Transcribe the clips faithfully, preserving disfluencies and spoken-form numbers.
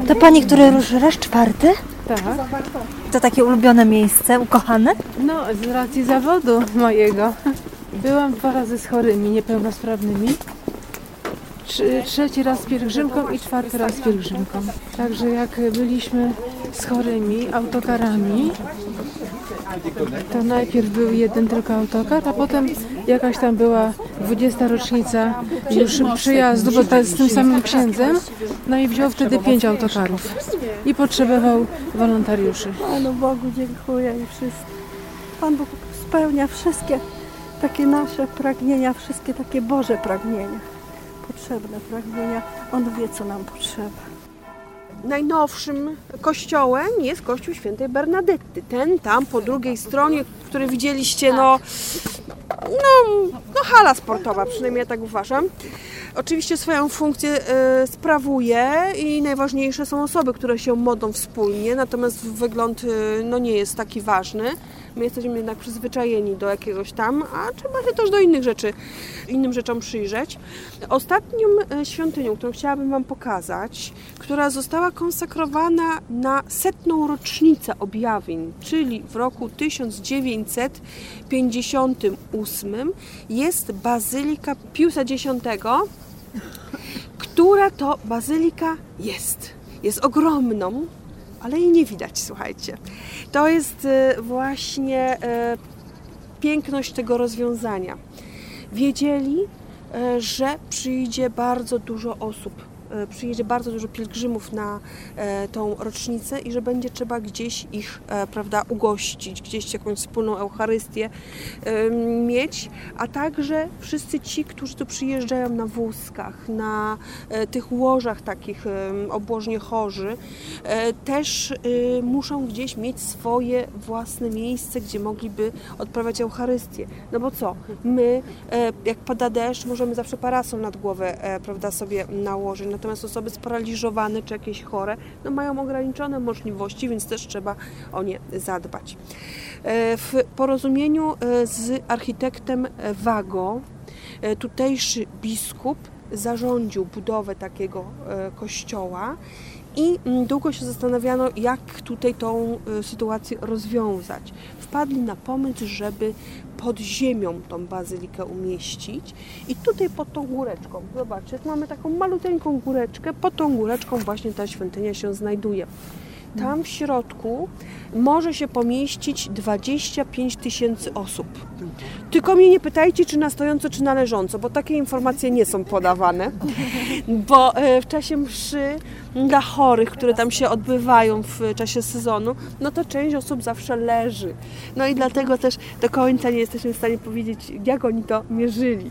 To pani, który ruszysz czwarty? Tak. To takie ulubione miejsce, ukochane? No, z racji zawodu mojego. Byłam dwa razy z chorymi, niepełnosprawnymi. Trze- trzeci raz z pielgrzymką i czwarty raz z pielgrzymką. Także jak byliśmy z chorymi autokarami, to najpierw był jeden tylko autokar, a potem jakaś tam była dwudziesta rocznica już przyjazdu, bo to z tym samym księdzem, no i wziął wtedy pięć autokarów i potrzebował wolontariuszy. Panu Bogu dziękuję i wszystko. Pan Bóg spełnia wszystkie takie nasze pragnienia, wszystkie takie Boże pragnienia, potrzebne pragnienia. On wie, co nam potrzeba. Najnowszym kościołem jest kościół świętej Bernadetty. Ten tam po drugiej stronie, który widzieliście, no, no, no hala sportowa, przynajmniej ja tak uważam. Oczywiście swoją funkcję y, sprawuje i najważniejsze są osoby, które się modlą wspólnie, natomiast wygląd y, no, nie jest taki ważny. My jesteśmy jednak przyzwyczajeni do jakiegoś tam, a trzeba się też do innych rzeczy, innym rzeczom przyjrzeć. Ostatnią świątynią, którą chciałabym Wam pokazać, która została konsekrowana na setną rocznicę objawień, czyli w roku tysiąc dziewięćset pięćdziesiątym ósmym, jest Bazylika Piusa Dziesiątego, która to bazylika jest. Jest ogromną, ale jej nie widać, słuchajcie. To jest właśnie piękność tego rozwiązania. Wiedzieli, że przyjdzie bardzo dużo osób, przyjedzie bardzo dużo pielgrzymów na tą rocznicę i że będzie trzeba gdzieś ich, prawda, ugościć, gdzieś jakąś wspólną Eucharystię mieć, a także wszyscy ci, którzy tu przyjeżdżają na wózkach, na tych łożach takich obłożnie chorzy, też muszą gdzieś mieć swoje własne miejsce, gdzie mogliby odprawiać Eucharystię. No bo co? My, jak pada deszcz, możemy zawsze parasol nad głowę, prawda, sobie nałożyć. Natomiast osoby sparaliżowane czy jakieś chore no mają ograniczone możliwości, więc też trzeba o nie zadbać. W porozumieniu z architektem Wago tutejszy biskup zarządził budowę takiego kościoła i długo się zastanawiano, jak tutaj tą sytuację rozwiązać. Wpadli na pomysł, żeby pod ziemią tą bazylikę umieścić i tutaj pod tą góreczką, zobaczcie, mamy taką maluteńką góreczkę, pod tą góreczką właśnie ta świątynia się znajduje. Tam w środku może się pomieścić dwadzieścia pięć tysięcy osób. Tylko mnie nie pytajcie, czy na stojąco, czy na leżąco, bo takie informacje nie są podawane. Bo w czasie mszy dla chorych, które tam się odbywają w czasie sezonu, no to część osób zawsze leży. No i dlatego też do końca nie jesteśmy w stanie powiedzieć, jak oni to mierzyli.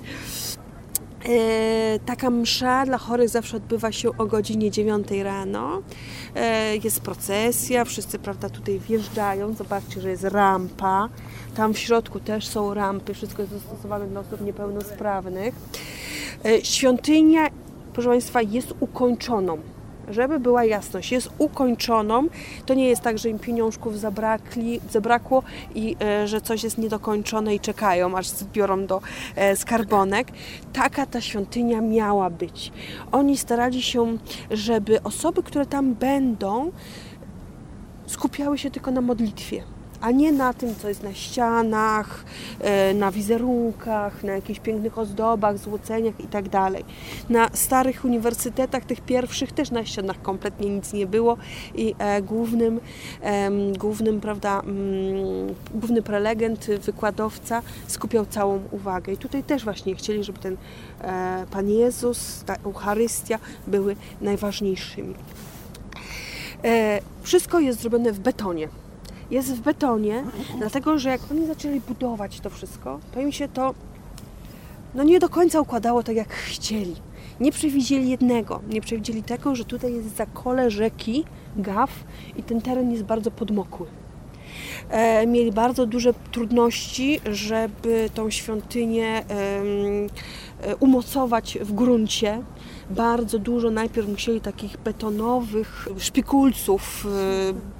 Taka msza dla chorych zawsze odbywa się o godzinie dziewiątej rano. Jest procesja, wszyscy, prawda, tutaj wjeżdżają. Zobaczcie, że jest rampa. Tam w środku też są rampy. Wszystko jest dostosowane dla osób niepełnosprawnych. Świątynia, proszę Państwa, jest ukończoną. Żeby była jasność, jest ukończoną. To nie jest tak, że im pieniążków zabrakli, zabrakło i e, że coś jest niedokończone i czekają, aż zbiorą do e, skarbonek. Taka ta świątynia miała być. Oni starali się, żeby osoby, które tam będą, skupiały się tylko na modlitwie, a nie na tym, co jest na ścianach, na wizerunkach, na jakichś pięknych ozdobach, złoceniach i tak dalej. Na starych uniwersytetach, tych pierwszych, też na ścianach kompletnie nic nie było i e, głównym, e, głównym, prawda, m, główny prelegent, wykładowca skupiał całą uwagę. I tutaj też właśnie chcieli, żeby ten e, Pan Jezus, ta Eucharystia były najważniejszymi. E, wszystko jest zrobione w betonie. Jest w betonie, dlatego że jak oni zaczęli budować to wszystko, to im się to no nie do końca układało tak, jak chcieli. Nie przewidzieli jednego, nie przewidzieli tego, że tutaj jest zakole rzeki Gaw i ten teren jest bardzo podmokły. E, mieli bardzo duże trudności, żeby tą świątynię e, umocować w gruncie. Bardzo dużo najpierw musieli takich betonowych szpikulców e,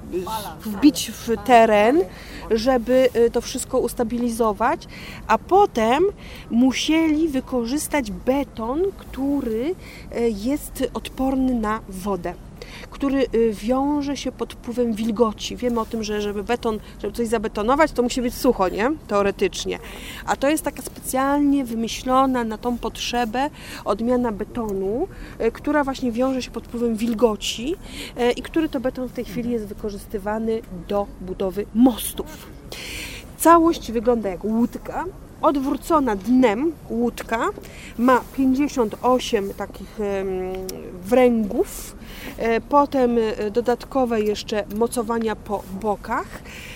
wbić w teren, żeby to wszystko ustabilizować, a potem musieli wykorzystać beton, który jest odporny na wodę, który wiąże się pod wpływem wilgoci. Wiemy o tym, że żeby beton, żeby coś zabetonować, to musi być sucho, nie? Teoretycznie. A to jest taka specjalnie wymyślona na tą potrzebę odmiana betonu, która właśnie wiąże się pod wpływem wilgoci i który to beton w tej chwili jest wykorzystywany do budowy mostów. Całość wygląda jak łódka. Odwrócona dnem łódka ma pięćdziesiąt osiem takich wręgów, potem dodatkowe jeszcze mocowania po bokach,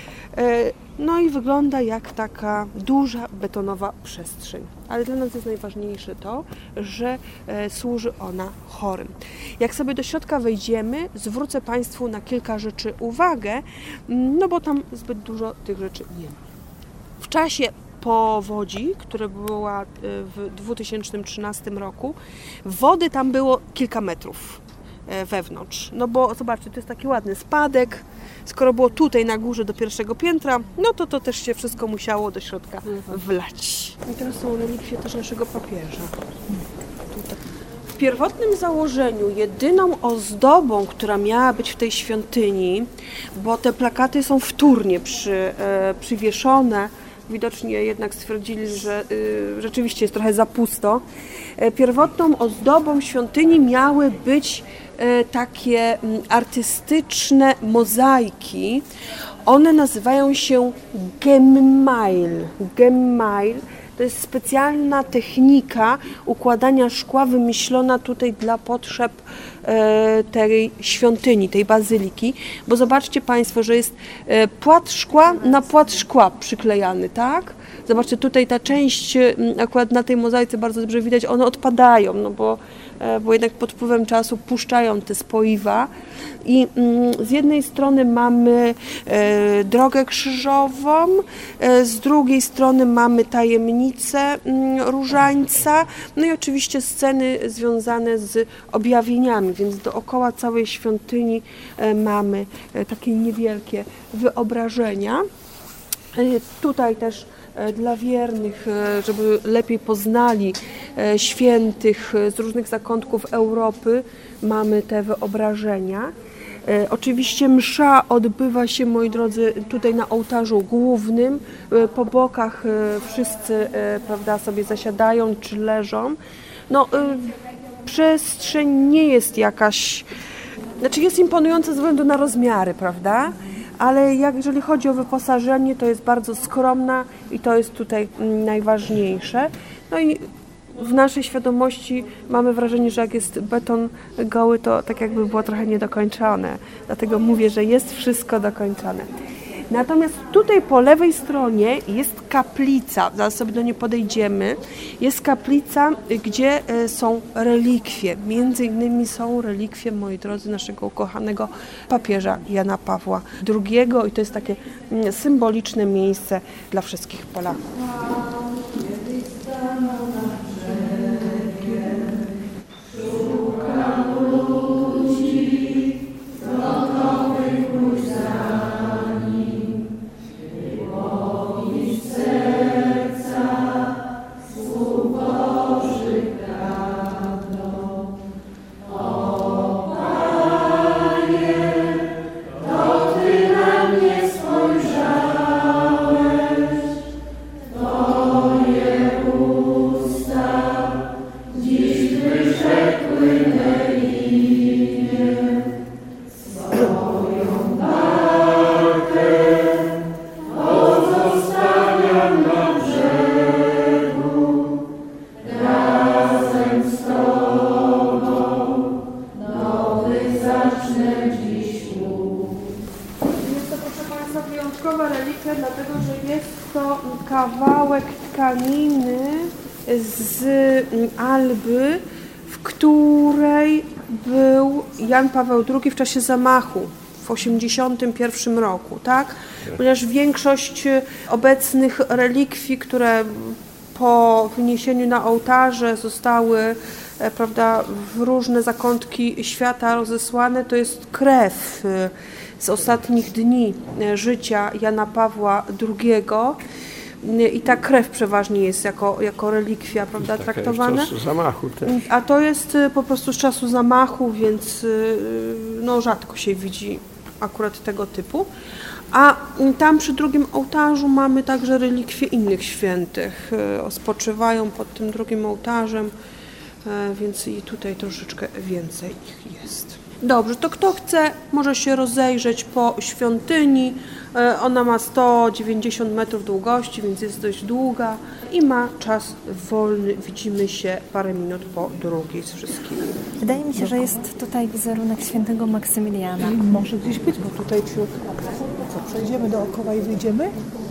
no i wygląda jak taka duża betonowa przestrzeń. Ale dla nas jest najważniejsze to, że służy ona chorym. Jak sobie do środka wejdziemy, zwrócę Państwu na kilka rzeczy uwagę, no bo tam zbyt dużo tych rzeczy nie ma. W czasie powodzi, która była w dwa tysiące trzynastym roku, wody tam było kilka metrów wewnątrz. No bo zobaczcie, to jest taki ładny spadek. Skoro było tutaj na górze do pierwszego piętra, no to to też się wszystko musiało do środka wlać. I teraz są relikwie też naszego papieża. Tutaj. W pierwotnym założeniu jedyną ozdobą, która miała być w tej świątyni, bo te plakaty są wtórnie przy, e, przywieszone, widocznie jednak stwierdzili, że y, rzeczywiście jest trochę za pusto. E, pierwotną ozdobą świątyni miały być e, takie m, artystyczne mozaiki. One nazywają się gemmail. Gemmail to jest specjalna technika układania szkła wymyślona tutaj dla potrzeb e, tej świątyni, tej bazyliki, bo zobaczcie Państwo, że jest e, płat szkła na płat szkła przyklejany, tak? Zobaczcie, tutaj ta część, akurat na tej mozaice bardzo dobrze widać, one odpadają, no bo, e, bo jednak pod wpływem czasu puszczają te spoiwa. I mm, z jednej strony mamy e, drogę krzyżową, e, z drugiej strony mamy tajemnicę mm, różańca, no i oczywiście sceny związane z objawieniami, więc dookoła całej świątyni e, mamy e, takie niewielkie wyobrażenia. E, tutaj też e, dla wiernych, e, żeby lepiej poznali e, świętych z różnych zakątków Europy, mamy te wyobrażenia. E, oczywiście msza odbywa się, moi drodzy, tutaj na ołtarzu głównym. E, po bokach e, wszyscy e, prawda, sobie zasiadają czy leżą. No, e, przestrzeń nie jest jakaś, znaczy jest imponująca ze względu na rozmiary, prawda? Ale jak, jeżeli chodzi o wyposażenie, to jest bardzo skromna i to jest tutaj mm, najważniejsze. No i w naszej świadomości mamy wrażenie, że jak jest beton goły, to tak jakby było trochę niedokończone. Dlatego mówię, że jest wszystko dokończone. Natomiast tutaj po lewej stronie jest kaplica, zaraz sobie do niej podejdziemy. Jest kaplica, gdzie są relikwie. Między innymi są relikwie, moi drodzy, naszego ukochanego papieża Jana Pawła drugiego i to jest takie symboliczne miejsce dla wszystkich Polaków. Dlatego, że jest to kawałek tkaniny z Alby, w której był Jan Paweł drugi w czasie zamachu w osiemdziesiątym pierwszym roku, tak? Ponieważ większość obecnych relikwii, które po wyniesieniu na ołtarze zostały e, prawda, w różne zakątki świata rozesłane, to jest krew e, z ostatnich dni e, życia Jana Pawła drugiego. I ta krew przeważnie jest jako, jako relikwia, prawda, Taka traktowana. z czasu zamachu też. A to jest po prostu z czasu zamachu, więc no, rzadko się widzi akurat tego typu. A tam przy drugim ołtarzu mamy także relikwie innych świętych. Spoczywają pod tym drugim ołtarzem, więc i tutaj troszeczkę więcej ich jest. Dobrze, to kto chce, może się rozejrzeć po świątyni. Ona ma sto dziewięćdziesiąt metrów długości, więc jest dość długa i ma czas wolny. Widzimy się parę minut po drugiej z wszystkimi. Wydaje mi się, że jest tutaj wizerunek świętego Maksymiliana. Może gdzieś być, bo tutaj przy... Co, przejdziemy dookoła i wyjdziemy?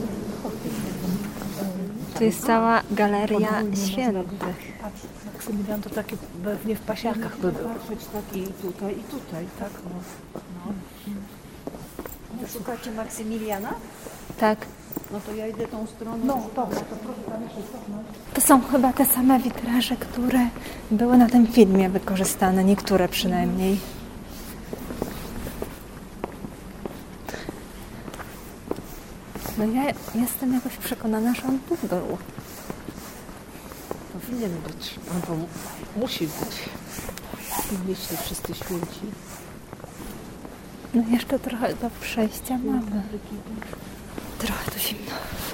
Tu jest cała galeria świętych. Maksymilian to takie pewnie w pasiakach by był. Taki tutaj i tutaj, tak? No. No. Szukacie Maksymiliana? Tak. No to ja idę tą stroną. No dobra, to proszę tam jeszcze cofnąć. To są chyba te same witraże, które były na tym filmie wykorzystane, niektóre przynajmniej. No ja jestem jakoś przekonana, że on tu był. Powinien być, albo musi być. Jeśli wszyscy święci. No jeszcze trochę do przejścia mamy. Trochę tu zimno.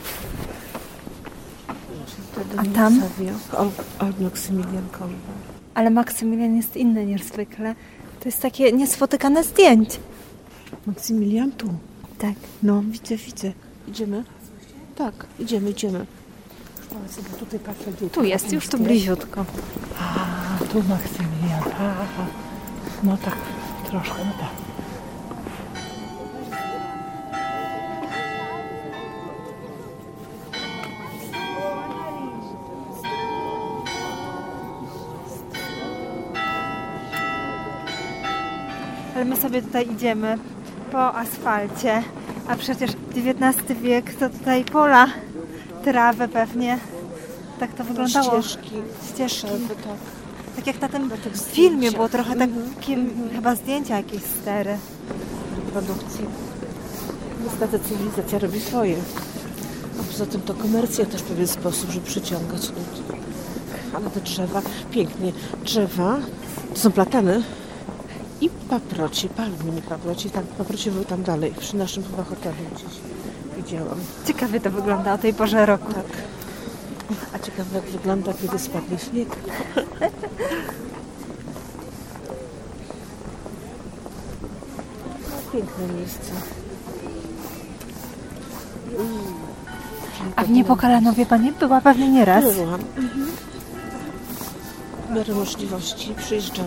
A tam? O, o Maksymilian Kolbe. Ale Maksymilian jest inny niż zwykle. To jest takie niespotykane zdjęć. Maksymilian tu. Tak. No, widzę, widzę. Idziemy? Tak, idziemy, idziemy. Sobie tutaj patrzę, gdzie Tu jest, już tu bliziutko. A, tu Maksymilian. A, a. No tak, troszkę, no tak. Ale my sobie tutaj idziemy po asfalcie, a przecież dziewiętnasty wiek to tutaj pola, trawy pewnie. Tak to wyglądało. Ścieżki. Ścieżki. Tak. Tak jak na tym filmie było trochę takie, chyba zdjęcia jakieś stery. Produkcji. Niestety cywilizacja robi swoje. A poza tym to komercja też w pewien sposób, żeby przyciągać ludzi. Ale te drzewa, pięknie. Drzewa to są platany i paproci, palmy, nie paproci. Tak, paproci były tam dalej, przy naszym chyba hotelu gdzieś widziałam. Ciekawie to wygląda o tej porze roku. Tak. A ciekawe jak wygląda, kiedy spadnie śnieg. No, piękne miejsce. A w Niepokalanowie Pani była pewnie nieraz. Byłam. Mhm. W miarę możliwości przyjeżdżam.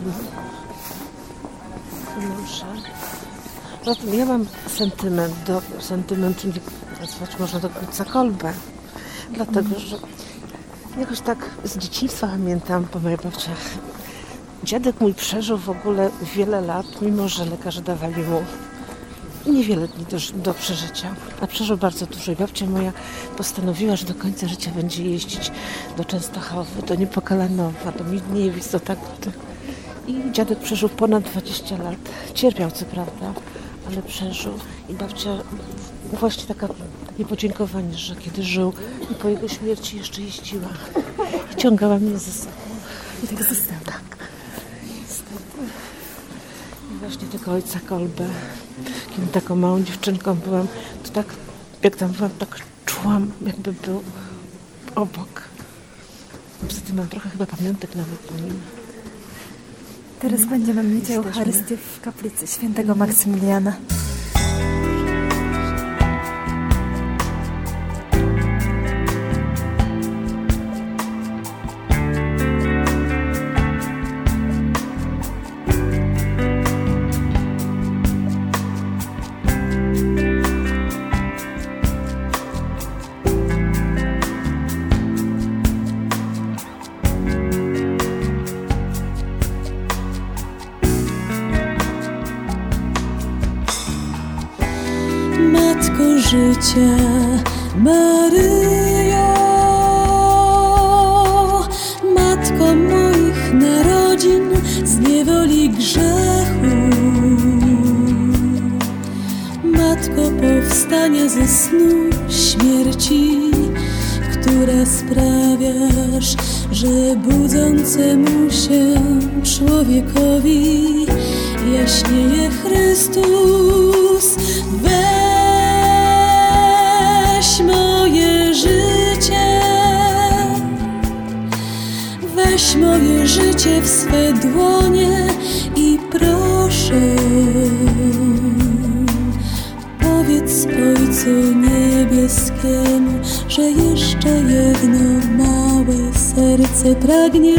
Muszę. Zatem ja mam sentyment do sentymentu, nazwać można do Kruca Kolbe. Dlatego, że jakoś tak z dzieciństwa pamiętam, bo moja babcia, dziadek mój przeżył w ogóle wiele lat, mimo że lekarze dawali mu niewiele dni do, do przeżycia, a przeżył bardzo dużo i babcia moja postanowiła, że do końca życia będzie jeździć do Częstochowy, do Niepokalanowa, do Midniewic, do tak. I dziadek przeżył ponad dwadzieścia lat. Cierpiał co prawda, ale przeżył. I babcia właśnie taka, takie podziękowanie, że kiedy żył i po jego śmierci jeszcze jeździła. I ciągała mnie ze sobą. I tak zostało. Tak. Niestety. I właśnie tego ojca Kolbe, kiedy taką małą dziewczynką byłam, to tak, jak tam byłam, tak czułam, jakby był obok. Poza tym mam trochę chyba pamiątek nawet po nim. Teraz będziemy mieć Eucharystię w kaplicy świętego Maksymiliana. Matko życia, Maryjo, Matko moich narodów. z niewoli grzechu. Matko powstania ze snu śmierci, która sprawiasz, że budzącemu się człowiekowi jaśnieje Chrystus. Weź moje życie, weź moje życie w swe dłonie i proszę, powiedz Ojcu Niebieskiemu, że jeszcze jedno małe serce pragnie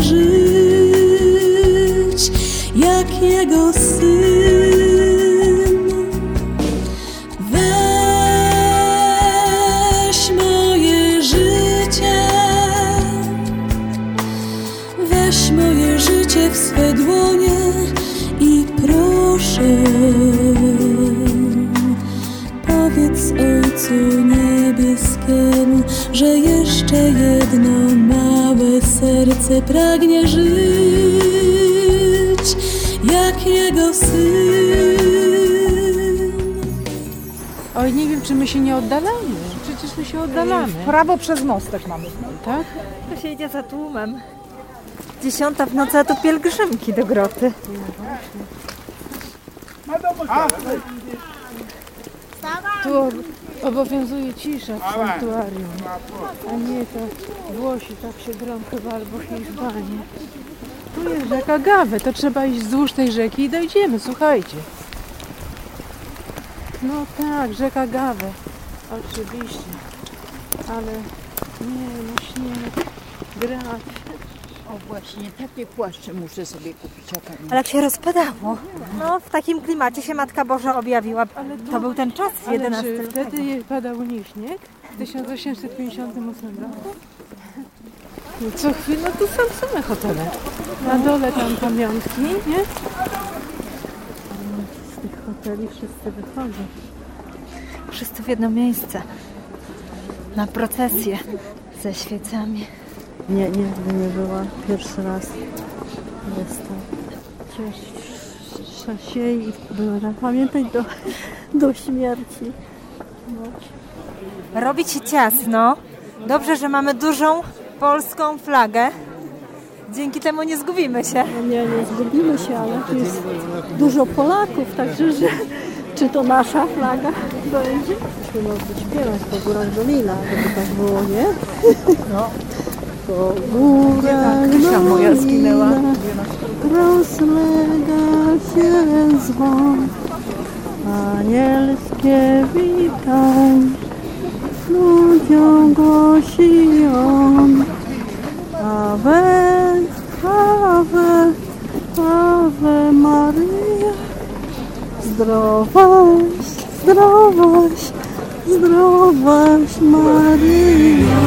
żyć jak Jego Syn. Weź moje życie, weź moje życie w swe dłonie i proszę, powiedz Ojcu Niebieskiemu, że jeszcze jedno małe serce pragnie żyć jak Jego Syn. Oj, nie wiem, czy my się nie oddalamy. Przecież my się oddalamy. W prawo przez mostek mamy. Tak? To się idzie za tłumem. Dziesiąta w nocy, a to pielgrzymki do groty. Tu obowiązuje cisza w sanktuarium, a nie to Włosi tak się drą chyba, albo Hiszpanie. Tu jest rzeka Gawę, to trzeba iść wzdłuż tej rzeki i dojdziemy, słuchajcie. No tak, rzeka Gawę, oczywiście, ale nie, no śnieg, grad. O właśnie, takie płaszcze muszę sobie kupić. Ale jak się rozpadało. No, w takim klimacie się Matka Boża objawiła. To był ten czas, Ale jedenastego czy wtedy padał u nich śnieg? W tysiąc osiemset pięćdziesiątym ósmym roku? No co chwilę, no tu są same hotele. Na dole tam pamiątki, nie? Z tych hoteli wszyscy wychodzą. Wszyscy w jedno miejsce. Na procesję ze świecami. Nie, nigdy nie była. Pierwszy raz jestem. Cieszę się i będę pamiętać do, do śmierci. No. Robi się ciasno. Dobrze, że mamy dużą polską flagę. Dzięki temu nie zgubimy się. No nie, nie zgubimy się, ale tu jest dużo Polaków, także że czy to nasza flaga będzie? Musimy śpiewać po górach Dolina, żeby tak było, nie? No. Po górach Dolina moja zginęła. Rozlega się dzwon, anielskie witaj, ludziom głosi on. Ave, Ave, Ave Maria, zdrowaś, zdrowaś, zdrowaś Maria.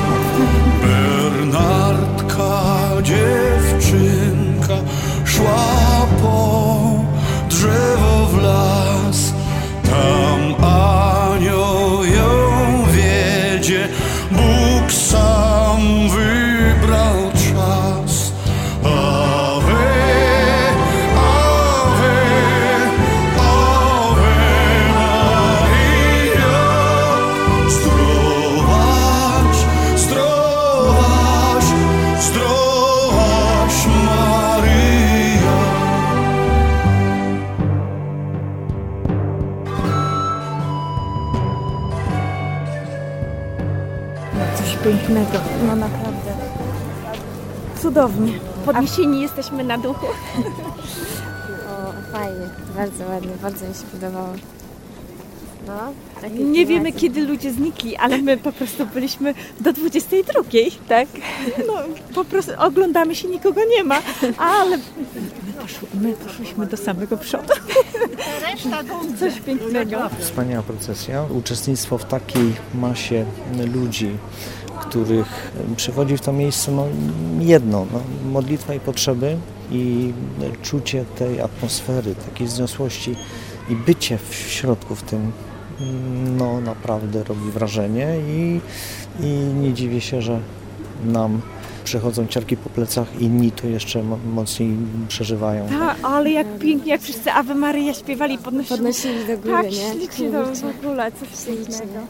Bernardka, dziewczynka, szła po drzewo w las. Tam anioł ją wiedzie, Bóg sam wybrał czas. Ave, Ave, Ave Maria, zdrowaś, zdrowaś, zdrowaś Maryjo. Coś pięknego. No naprawdę. Cudownie. Podniesieni jesteśmy na duchu. O, fajnie, bardzo ładnie, bardzo mi się podobało. No, takie Nie klimaty. wiemy, kiedy ludzie znikli, ale my po prostu byliśmy do dwudziestej drugiej, tak? No, po prostu oglądamy się, nikogo nie ma, ale my, poszły, my poszłyśmy do samego przodu. Coś pięknego. Wspaniała procesja. Uczestnictwo w takiej masie ludzi, których przywodzi w to miejsce no, jedno, no, modlitwa i potrzeby i czucie tej atmosfery, takiej wzniosłości i bycie w środku w tym no naprawdę robi wrażenie i, i nie dziwię się, że nam przechodzą ciarki po plecach, inni to jeszcze mo- mocniej przeżywają. Tak, ale jak pięknie, jak wszyscy Ave Maria śpiewali, podnosili, Podnosili do góry, tak, nie? ślicznie to Kurczę. w ogóle, coś pięknego.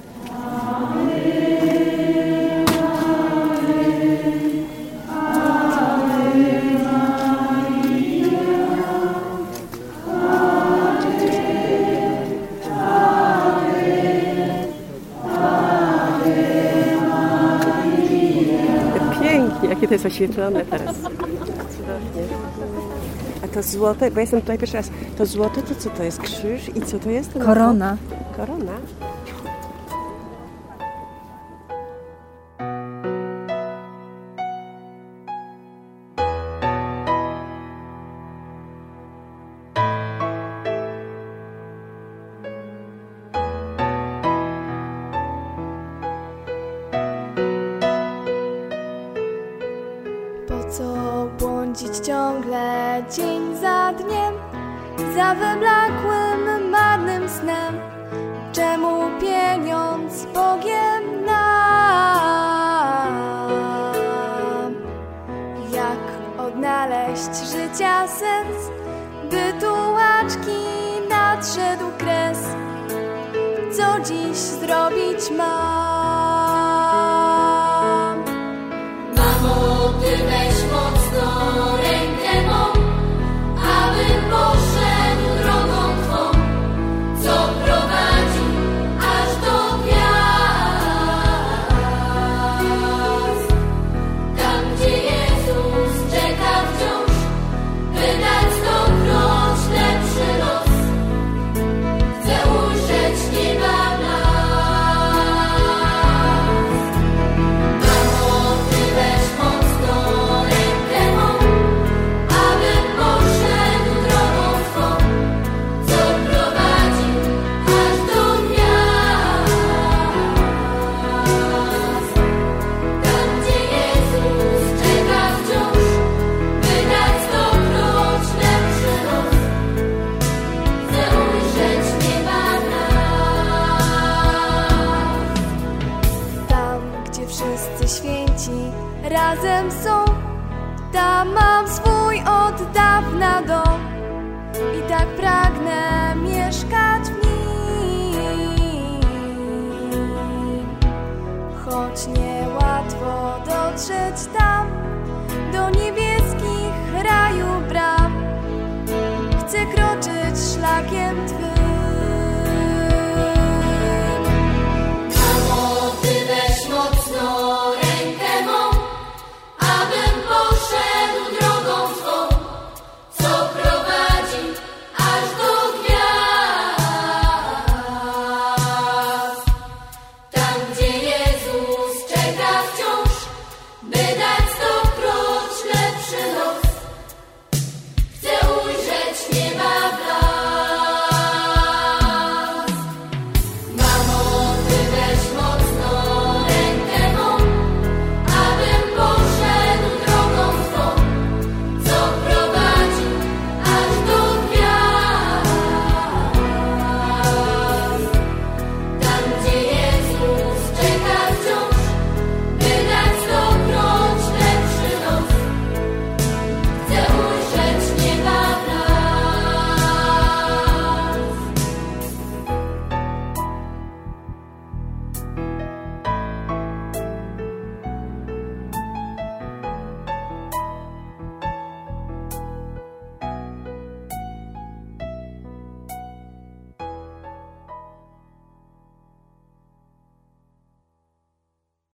Pięknie, jakie to jest oświetlone teraz. Cudownie. A to złote, bo jestem tutaj pierwszy raz, to złote to co to jest? Krzyż i co to jest? Korona. Korona. Po co błądzić ciągle dzień za dniem, za wyblakłym, marnym snem? Czemu pieniądz Bogiem nam? Jak odnaleźć życia sens, by tułaczki nadszedł kres? Co dziś zrobić mam?